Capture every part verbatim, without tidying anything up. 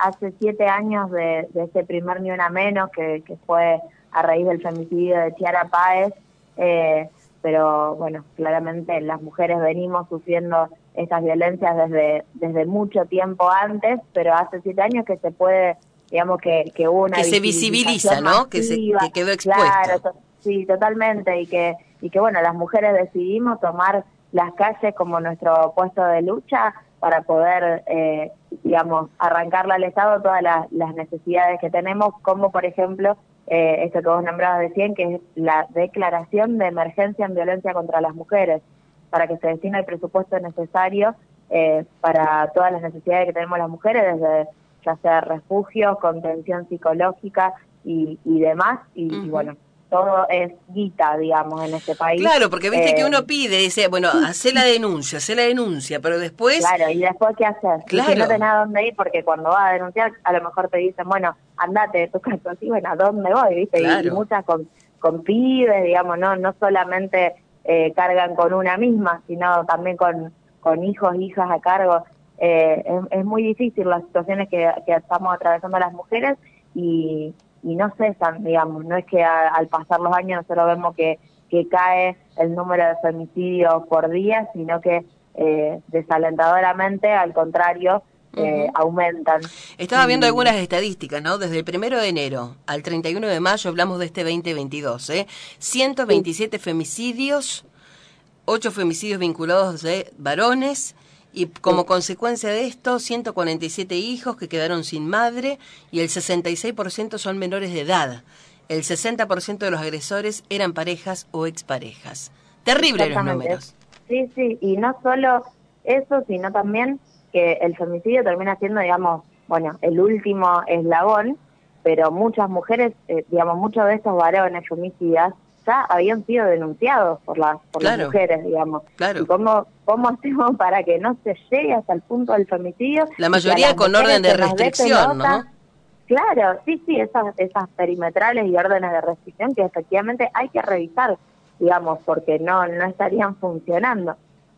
hace siete años de, de ese primer Ni Una Menos, que, que fue a raíz del femicidio de Chiara Páez, eh, pero bueno, claramente las mujeres venimos sufriendo estas violencias desde desde mucho tiempo antes, pero hace siete años que se puede, digamos que, que hubo una que se visibiliza, ¿no? Que se que quedó expuesto. Claro, to, sí, totalmente, y que y que bueno, las mujeres decidimos tomar las calles como nuestro puesto de lucha para poder, eh, digamos, arrancarle al Estado todas las, las necesidades que tenemos, como por ejemplo, eh, esto que vos nombrabas recién, que es la declaración de emergencia en violencia contra las mujeres, para que se destine el presupuesto necesario eh, para todas las necesidades que tenemos las mujeres, desde ya sea refugios, contención psicológica y, y demás, y, uh-huh. y bueno, todo es guita, digamos, en este país. Claro, porque viste eh, que uno pide, dice, bueno, hacé la denuncia, hacé la denuncia, pero después... Claro, y después, ¿qué haces? Claro. Y si no tenés a dónde ir, porque cuando vas a denunciar, a lo mejor te dicen, bueno, andate de tu casa, sí, bueno, ¿a dónde voy? ¿Viste? Claro. Y, y muchas con, con pibes, digamos, no no solamente eh, cargan con una misma, sino también con, con hijos, hijas a cargo. Eh, es, es muy difícil las situaciones que, que estamos atravesando las mujeres y... y no cesan, digamos, no es que a, al pasar los años nosotros vemos que, que cae el número de femicidios por día, sino que eh, desalentadoramente, al contrario, eh, uh-huh. aumentan. Estaba y... viendo algunas estadísticas, ¿no? Desde el primero de enero al treinta y uno de mayo, hablamos de este veinte veintidós, ¿eh? ciento veintisiete sí. femicidios, ocho femicidios vinculados de varones, y como sí. consecuencia de esto, ciento cuarenta y siete hijos que quedaron sin madre y el sesenta y seis por ciento son menores de edad. El sesenta por ciento de los agresores eran parejas o exparejas. Terrible los números. Sí, sí, y no solo eso, sino también que el femicidio termina siendo, digamos, bueno, el último eslabón, pero muchas mujeres, eh, digamos, muchos de estos varones femicidas ya habían sido denunciados por las por claro, las mujeres, digamos. Claro. ¿Y cómo, cómo hacemos para que no se llegue hasta el punto del femicidio? La mayoría con orden de restricción, ¿no? Claro, sí, sí, esas, esas perimetrales y órdenes de restricción que efectivamente hay que revisar, digamos, porque no no estarían funcionando.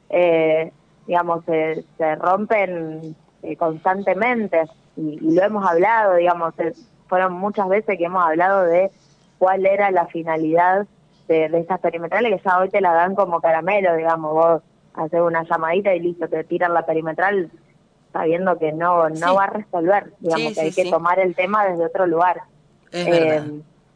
Eh, digamos, se, se rompen eh, constantemente y, y lo hemos hablado, digamos, eh, fueron muchas veces que hemos hablado de cuál era la finalidad de, de estas perimetrales, que ya hoy te la dan como caramelo, digamos, vos haces una llamadita y listo, te tiran la perimetral sabiendo que no no sí. va a resolver, digamos, sí, que hay sí, que sí. tomar el tema desde otro lugar. Es eh, verdad.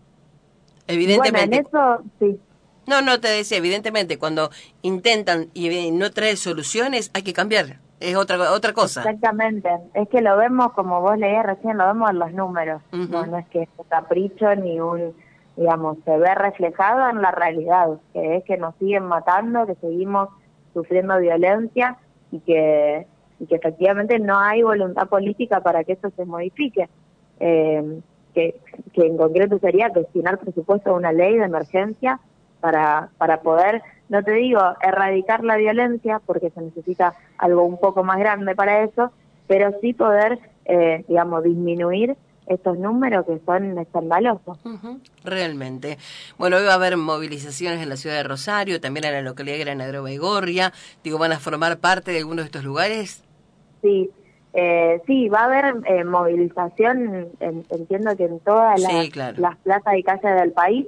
Evidentemente. Bueno, en eso, sí. No, no, te decía, evidentemente, cuando intentan y no trae soluciones, hay que cambiar. Es otra otra cosa. Exactamente. Es que lo vemos, como vos leías recién, lo vemos en los números. Uh-huh. No, no es que es un capricho ni un... digamos, se ve reflejado en la realidad, que es que nos siguen matando, que seguimos sufriendo violencia y que y que efectivamente no hay voluntad política para que eso se modifique. Eh, que, que en concreto sería destinar presupuesto a una ley de emergencia para para poder, no te digo erradicar la violencia, porque se necesita algo un poco más grande para eso, pero sí poder, eh, digamos, disminuir estos números que son escandalosos. Uh-huh, realmente. Bueno, hoy va a haber movilizaciones en la ciudad de Rosario, también en la localidad de Granadero Baigorria. Digo, ¿van a formar parte de alguno de estos lugares? Sí, eh, sí, va a haber eh, movilización, en, entiendo que en todas las, sí, claro. las plazas y calles del país,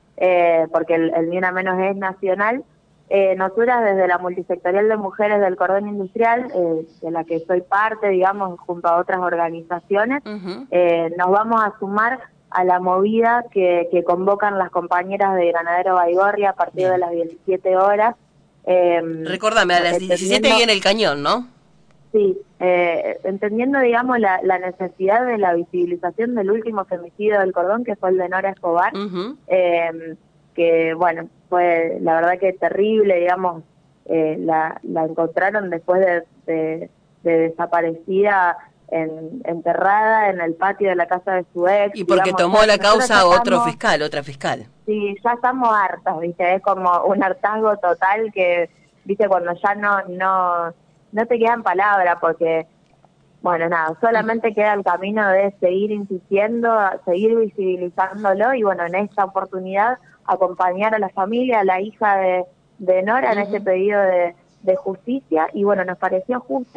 eh, porque el, el Ni Una Menos es nacional. Eh, nosotras desde la multisectorial de mujeres del cordón industrial, eh, de la que soy parte, digamos, junto a otras organizaciones, uh-huh. eh, nos vamos a sumar a la movida que, que convocan las compañeras de Granadero Baigorria a partir Bien. de las diecisiete horas. Eh, Recordame, a las diecisiete viene el cañón, ¿no? Sí, eh, entendiendo, digamos, la, la necesidad de la visibilización del último femicidio del cordón, que fue el de Nora Escobar, uh-huh. eh, que, bueno, fue la verdad que terrible, digamos, eh, la, la encontraron después de, de, de desaparecida, en, enterrada en el patio de la casa de su ex. Y porque digamos, tomó la causa estamos, otro fiscal, otra fiscal. Sí, ya estamos hartas, ¿viste? Es como un hartazgo total que, ¿viste? Cuando ya no no no te quedan palabras, porque, bueno, nada, solamente queda el camino de seguir insistiendo, seguir visibilizándolo y, bueno, en esta oportunidad acompañar a la familia, a la hija de, de Nora, uh-huh. en este pedido de, de justicia. Y, bueno, nos pareció justo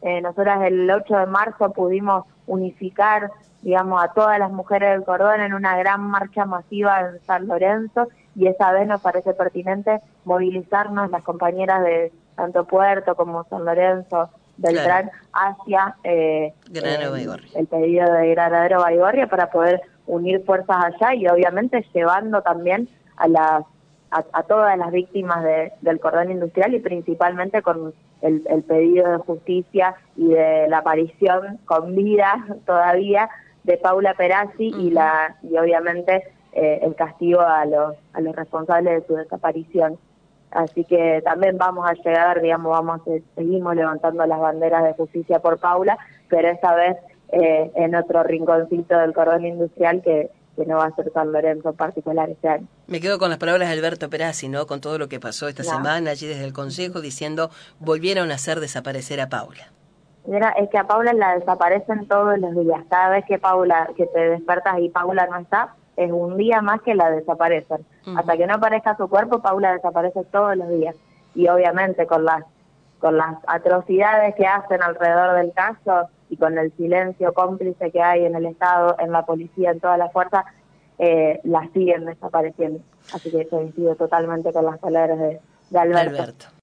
Eh, nosotras el ocho de marzo pudimos unificar, digamos, a todas las mujeres del cordón en una gran marcha masiva en San Lorenzo, y esa vez nos parece pertinente movilizarnos las compañeras de tanto Puerto como San Lorenzo, Beltrán, claro, hacia eh, eh, el pedido de Granadero Baigorria para poder unir fuerzas allá y obviamente llevando también a las a, a todas las víctimas de, del cordón industrial y principalmente con el, el pedido de justicia y de la aparición con vida todavía de Paula Perazzi, uh-huh, y la y obviamente eh, el castigo a los a los responsables de su desaparición. Así que también vamos a llegar, digamos, vamos a, seguimos levantando las banderas de justicia por Paula, pero esta vez eh, en otro rinconcito del cordón industrial que, que no va a ser San Lorenzo en particular este año. Me quedo con las palabras de Alberto Perazzi, ¿no? Con todo lo que pasó esta no. semana allí desde el Consejo, diciendo, volvieron a hacer desaparecer a Paula. Mira, es que a Paula la desaparecen todos los días. Cada vez que Paula, que te despertas y Paula no está, es un día más que la desaparecen. Uh-huh. Hasta que no aparezca su cuerpo, Paula desaparece todos los días. Y obviamente con las con las atrocidades que hacen alrededor del caso y con el silencio cómplice que hay en el Estado, en la policía, en todas las fuerzas, eh, las siguen desapareciendo. Así que coincido totalmente con las palabras de, de Alberto. Alberto.